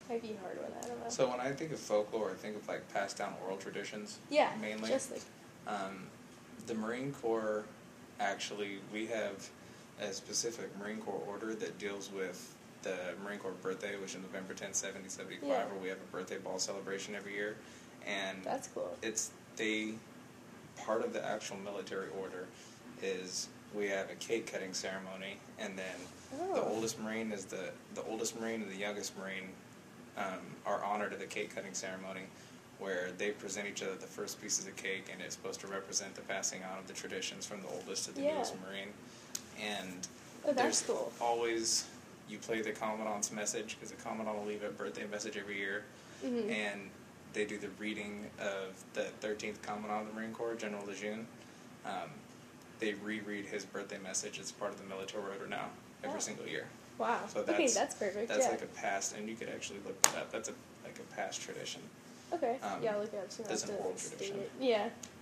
Might be hard one, I don't know. So when I think of folklore, I think of like passed down oral traditions. Yeah, mainly. just like The Marine Corps, actually, we have a specific Marine Corps order that deals with the Marine Corps birthday, which is November 10th, 1775, Yeah. where we have a birthday ball celebration every year. And that's cool. Part of the actual military order is we have a cake cutting ceremony, and then the oldest Marine is the oldest Marine and the youngest Marine are honored at the cake cutting ceremony, where they present each other the first pieces of cake, and it's supposed to represent the passing on of the traditions from the oldest to the newest Marine. And that's cool. Always, you play the Commandant's message, because the Commandant will leave a birthday message every year, and they do the reading of the 13th Commandant of the Marine Corps, General Lejeune. They reread his birthday message as part of the military order now, every single year. Wow. So that's perfect. That's like a past, and you could actually look that up. That's like a past tradition. Okay. I'll look it up. So that's an oral tradition. Yeah.